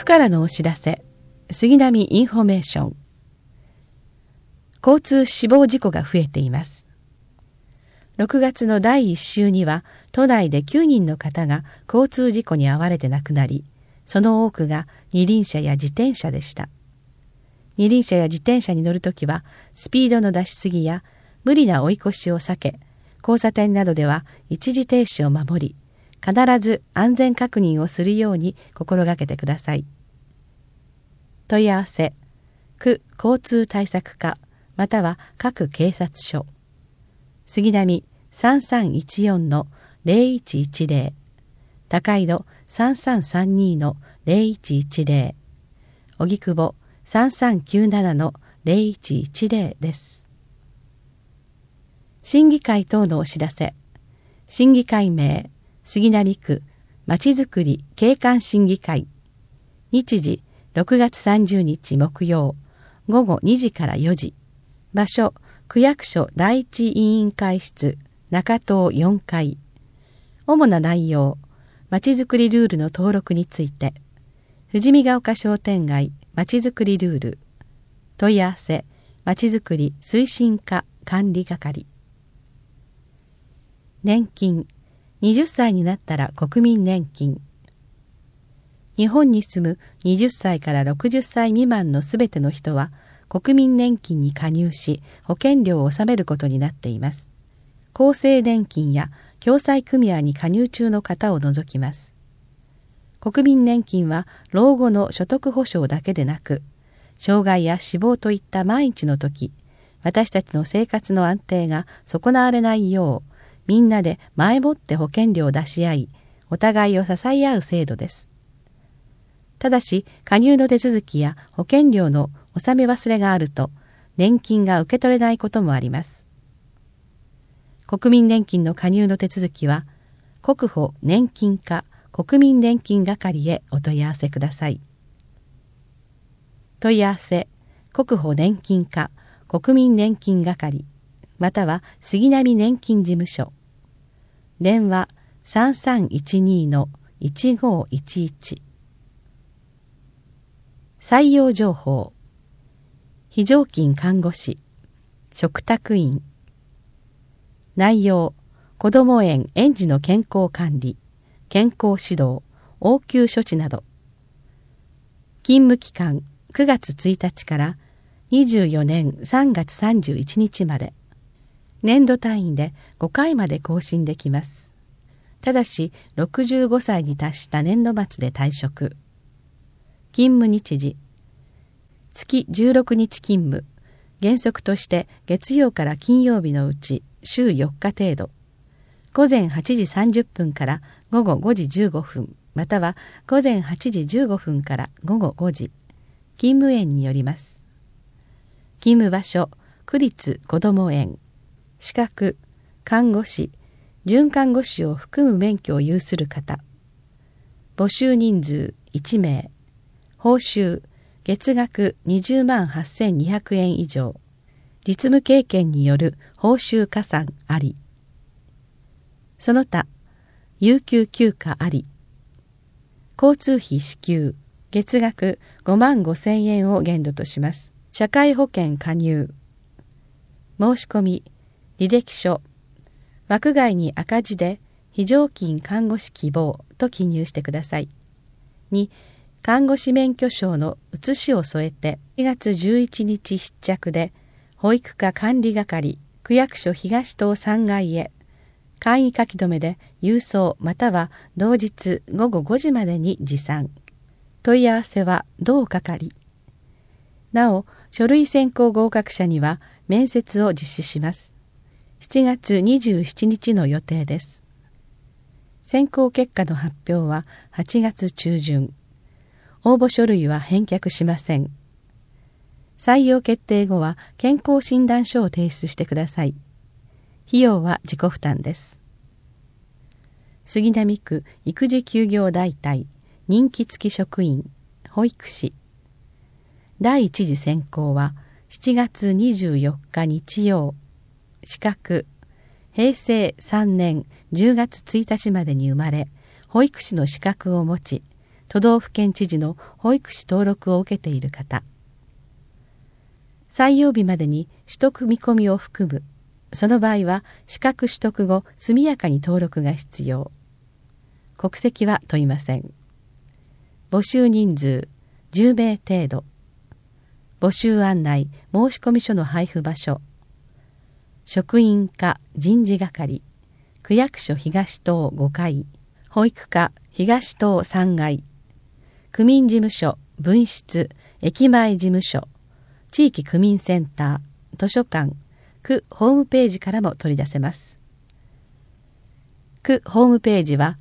からのお知らせ、杉並インフォメーション。交通死亡事故が増えています。6月の第1週には、都内で9人の方が交通事故に遭われて亡くなり、その多くが二輪車や自転車でした。二輪車や自転車に乗るときは、スピードの出しすぎや無理な追い越しを避け、交差点などでは一時停止を守り、必ず安全確認をするように心がけてください。問い合わせ、区交通対策課または各警察署。杉並 3314-0110、高井戸 3332-0110、荻窪 3397-0110 です。審議会等のお知らせ。審議会名、杉並区まちづくり景観審議会。日時6月30日木曜午後2時から4時。場所、区役所第一委員会室中棟4階。主な内容、まちづくりルールの登録について。富士見ヶ丘商店街まちづくりルール。問い合わせ、まちづくり推進課管理係。年金、20歳になったら国民年金。日本に住む20歳から60歳未満のすべての人は国民年金に加入し保険料を納めることになっています。厚生年金や共済組合に加入中の方を除きます。国民年金は老後の所得保障だけでなく、障害や死亡といった万一の時、私たちの生活の安定が損なわれないよう、みんなで前もって保険料を出し合い、お互いを支え合う制度です。ただし、加入の手続きや保険料の納め忘れがあると、年金が受け取れないこともあります。国民年金の加入の手続きは、国保年金課国民年金係へお問い合わせください。問い合わせ、国保年金課国民年金係、または杉並年金事務所。電話3312-1511。採用情報。非常勤看護師、嘱託員。内容、こども園園児の健康管理、健康指導、応急処置など。勤務期間9月1日から24年3月31日まで。年度単位で5回まで更新できます。ただし65歳に達した年度末で退職。勤務日時、月16日勤務、原則として月曜から金曜日のうち週4日程度。午前8時30分から午後5時15分、または午前8時15分から午後5時。勤務園によります。勤務場所、区立こども園。資格、看護師、准看護師を含む免許を有する方。募集人数1名。報酬、月額20万8200円以上。実務経験による報酬加算あり。その他、有給休暇あり。交通費支給、月額5万5000円を限度とします。社会保険加入。申し込み、履歴書。枠外に赤字で非常勤看護師希望と記入してください。2、看護師免許証の写しを添えて4月11日必着で保育課管理係区役所東棟3階へ簡易書き留めで郵送または同日午後5時までに持参。問い合わせは同係。なお、書類選考合格者には面接を実施します。7月27日の予定です。選考結果の発表は8月中旬。応募書類は返却しません。採用決定後は健康診断書を提出してください。費用は自己負担です。杉並区育児休業代替任期付き職員保育士。第一次選考は7月24日日曜。資格、平成3年10月1日までに生まれ、保育士の資格を持ち、 都道府県知事の保育士登録を受けている方、採用日までに取得見込みを含む、その場合は資格取得後速やかに登録が必要。国籍は問いません。募集人数10名程度。募集案内申込書の配布場所、職員課人事係、区役所東棟5階、保育課東棟3階、区民事務所分室、駅前事務所、地域区民センター、図書館、区ホームページからも取り出せます。区ホームページは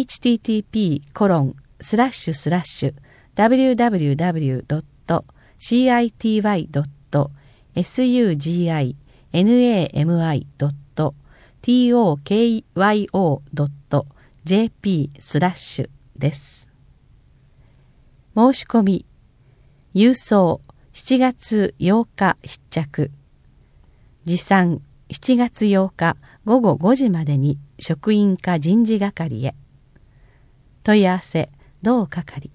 http://www.city.tokyo.jp/ です。申し込み、郵送7月8日必着。持参7月8日午後5時までに職員課人事係へ。問い合わせ同係。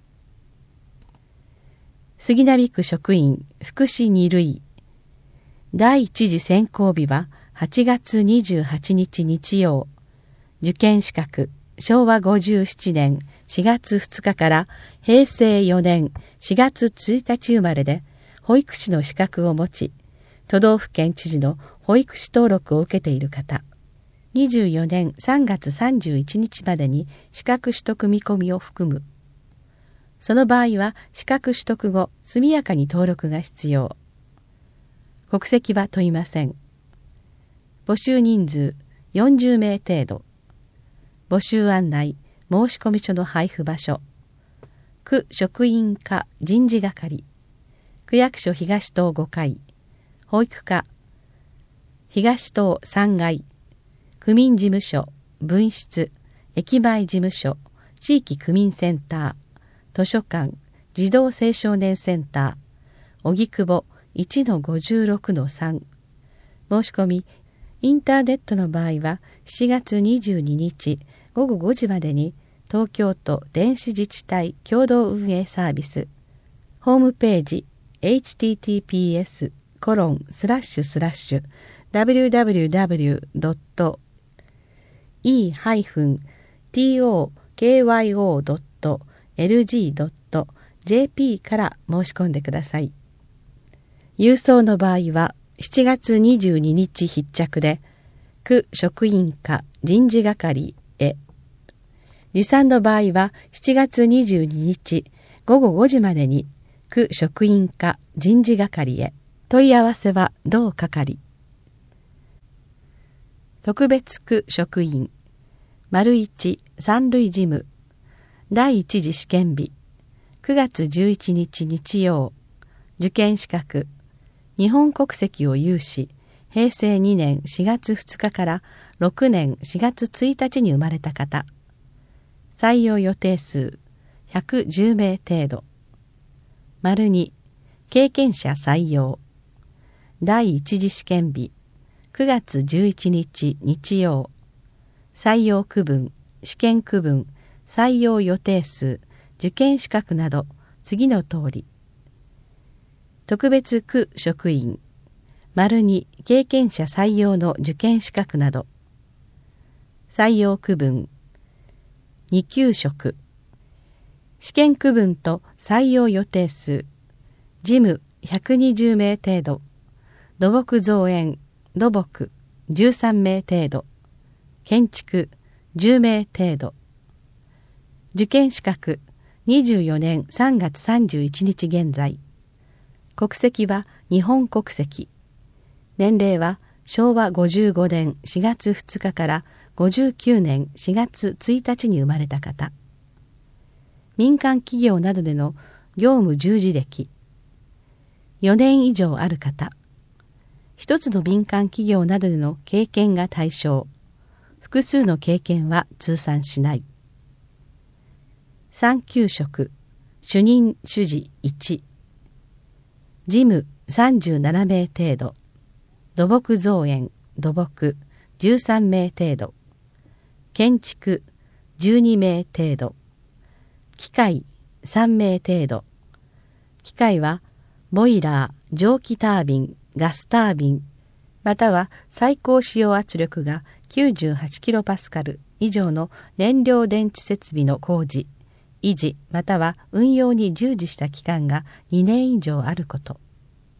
杉並区職員福祉2類。第一次選考日は8月28日日曜。受験資格昭和57年4月2日から平成4年4月1日生まれで、保育士の資格を持ち、都道府県知事の保育士登録を受けている方、24年3月31日までに資格取得見込みを含む。その場合は資格取得後、速やかに登録が必要。国籍は問いません。募集人数40名程度。募集案内申込書の配布場所、区職員課人事係、区役所東棟5階、保育課東棟3階、区民事務所分室、駅前事務所、地域区民センター、図書館、児童青少年センター、荻窪 1-56-3。申し込み、インターネットの場合は7月22日午後5時までに東京都電子自治体共同運営サービス、ホームページhttps://www.e-tokyo.lg.jp から申し込んでください。郵送の場合は7月22日必着で、区職員課人事係へ。持参の場合は7月22日午後5時までに区職員課人事係へ。問い合わせは同係。特別区職員1三類事務第一次試験日9月11日日曜。受験資格日本国籍を有し、平成2年4月2日から6年4月1日に生まれた方。採用予定数110名程度。2、経験者採用。第一次試験日9月11日日曜。採用区分、試験区分、採用予定数、受験資格など次の通り。特別区職員2、経験者採用の受験資格など。採用区分2級職。試験区分と採用予定数。事務120名程度。土木造園、土木13名程度。建築10名程度。受験資格24年3月31日現在。国籍は日本国籍。年齢は昭和55年4月2日から59年4月1日に生まれた方。民間企業などでの業務従事歴。4年以上ある方。一つの民間企業などでの経験が対象。複数の経験は通算しない。3級職。主任主事1。事務37名程度。土木造園、土木13名程度。建築12名程度。機械 3名程度。機械はボイラー、蒸気タービン、ガスタービン、または最高使用圧力が 98kPa 以上の燃料電池設備の工事、維持または運用に従事した期間が2年以上あること。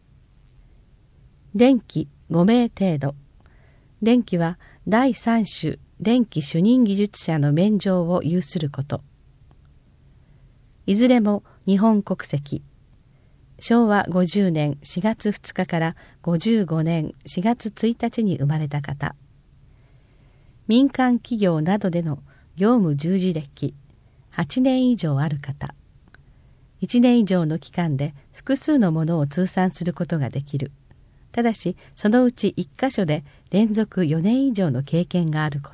電気5名程度。電気は第3種電気主任技術者の免状を有すること。いずれも日本国籍。昭和50年4月2日から55年4月1日に生まれた方。民間企業などでの業務従事歴8年以上ある方。1年以上の期間で複数のものを通算することができる。ただしそのうち1箇所で連続4年以上の経験があること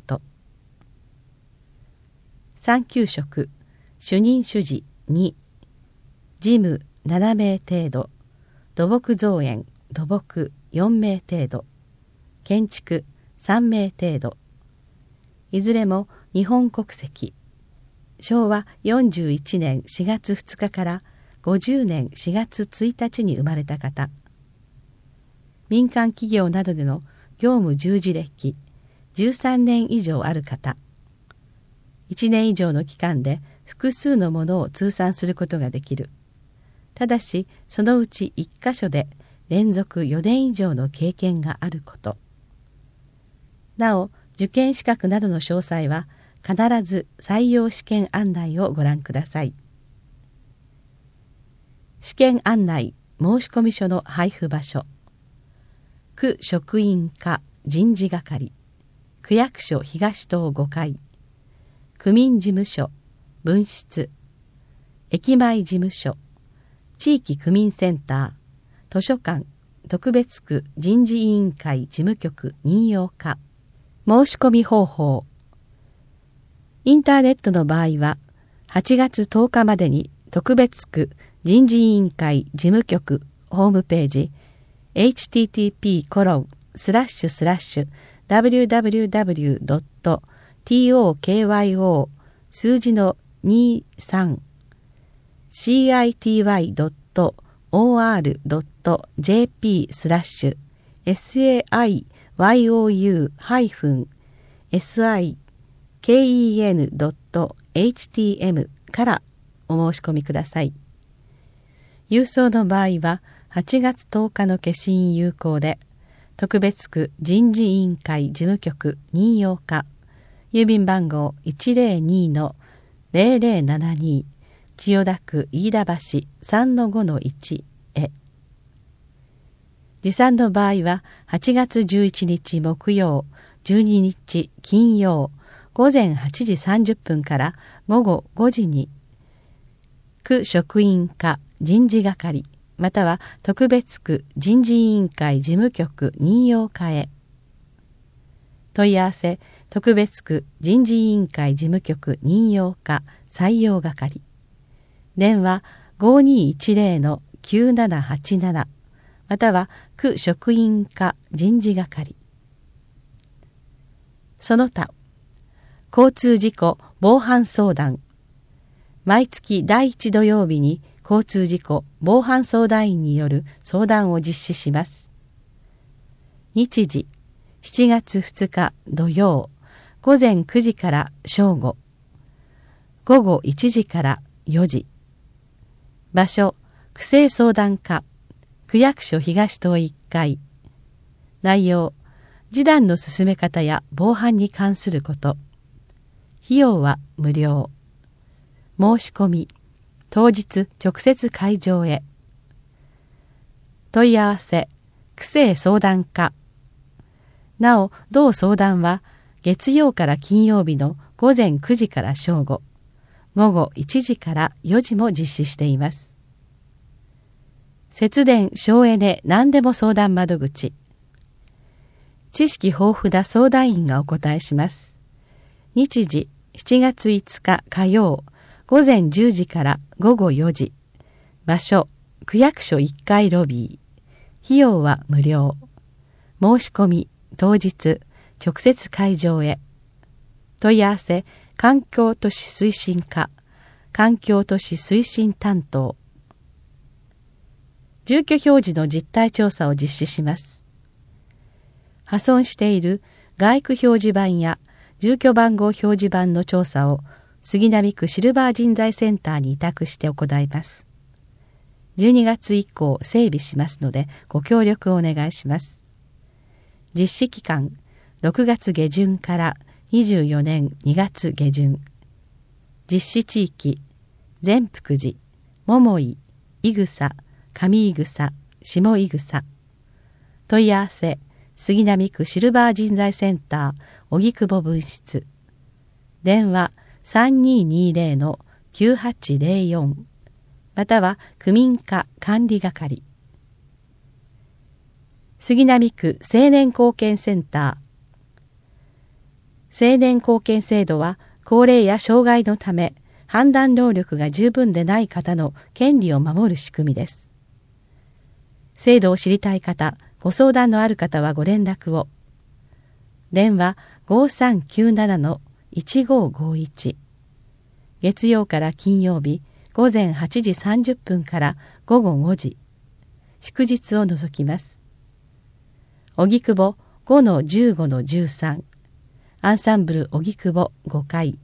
。3級職主任主事2、事務7名程度、土木造園土木4名程度、建築3名程度。いずれも日本国籍。昭和41年4月2日から50年4月1日に生まれた方。民間企業などでの業務従事歴13年以上ある方。1年以上の期間で複数のものを通算することができる。ただしそのうち1箇所で連続4年以上の経験があること。なお、受験資格などの詳細は必ず採用試験案内をご覧ください。試験案内申込書の配布場所。区職員課人事係、区役所東棟5階、区民事務所分室、駅前事務所、地域区民センター、図書館、特別区人事委員会事務局任用課。申し込み方法。インターネットの場合は8月10日までに特別区人事委員会事務局ホームページhttp://www.tokyo 数字の 23CITY.OR.jp/SAIYOU-SIKEN.htm からお申し込みください。郵送の場合は8月10日の消印有効で、特別区人事委員会事務局任用課、郵便番号 102-0072 千代田区飯田橋 3-5-1 へ。持参の場合は8月11日木曜、12日金曜、午前8時30分から午後5時に、区職員課人事係、または特別区人事委員会事務局任用課へ。問い合わせ特別区人事委員会事務局任用課採用係。電話 5210-9787 または区職員課人事係。その他、交通事故防犯相談。毎月第1土曜日に交通事故防犯相談員による相談を実施します。日時、7月2日土曜、午前9時から正午、午後1時から4時。場所、区政相談課、区役所東棟1階。内容、示談の進め方や防犯に関すること。費用は無料。申し込み、当日直接会場へ。問い合わせ、区政相談課。なお、同相談は月曜から金曜日の午前9時から正午、午後1時から4時も実施しています。節電省エネ何でも相談窓口。知識豊富な相談員がお答えします。日時、7月5日火曜、午前10時から午後4時。場所、区役所1階ロビー。費用は無料。申し込み、当日、直接会場へ。問い合わせ、環境都市推進課、 環境都市推進担当。住居表示の実態調査を実施します。破損している外区表示板や住居番号表示板の調査を杉並区シルバー人材センターに委託して行います。12月以降整備しますのでご協力をお願いします。実施期間6月下旬から24年2月下旬。実施地域善福寺、桃井、伊草、上伊草、下伊草。問い合わせ杉並区シルバー人材センター荻窪分室。電話3220-9804または区民課管理係。杉並区青年貢献センター。青年貢献制度は高齢や障害のため判断能力が十分でない方の権利を守る仕組みです。制度を知りたい方、ご相談のある方はご連絡を。電話5397-1551。月曜から金曜日午前8時30分から午後5時。祝日を除きます。荻窪 5-15-13。アンサンブル荻窪5階。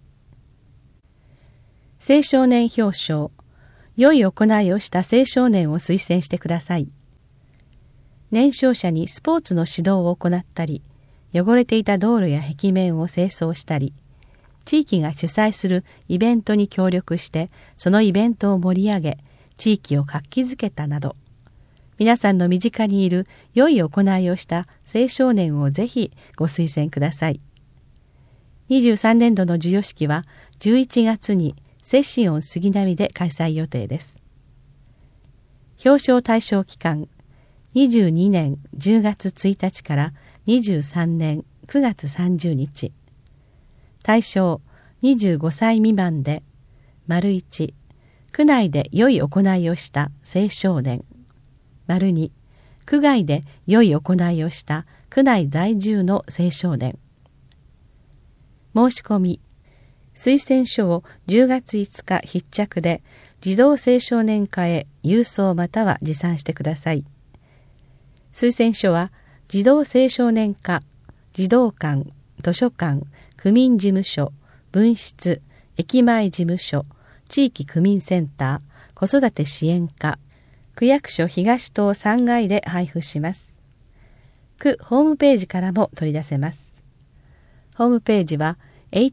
青少年表彰。良い行いをした青少年を推薦してください。年少者にスポーツの指導を行ったり、汚れていた道路や壁面を清掃したり、地域が主催するイベントに協力して、そのイベントを盛り上げ、地域を活気づけたなど、皆さんの身近にいる良い行いをした青少年をぜひご推薦ください。23年度の授与式は11月にセシオン杉並で開催予定です。表彰対象期間、22年10月1日から23年9月30日。対象25歳未満で、1、区内で良い行いをした青少年。2、区外で良い行いをした区内在住の青少年。申し込み。推薦書を10月5日必着で児童青少年課へ郵送または持参してください。推薦書は児童青少年課、児童館、図書館、区民事務所、分室、駅前事務所、地域区民センター、子育て支援課、区役所東棟3階で配布します。区ホームページからも取り出せます。ホームページは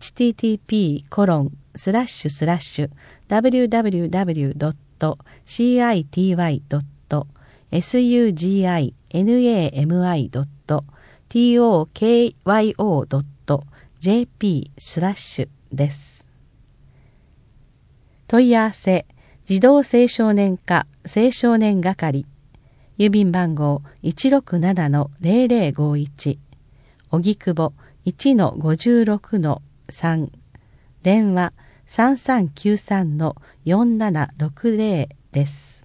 http://www.city.tokyo.jp/ です。問い合わせ児童青少年課青少年係郵便番号 167-0051 荻窪 1-56-3 電話 3393-4760 です。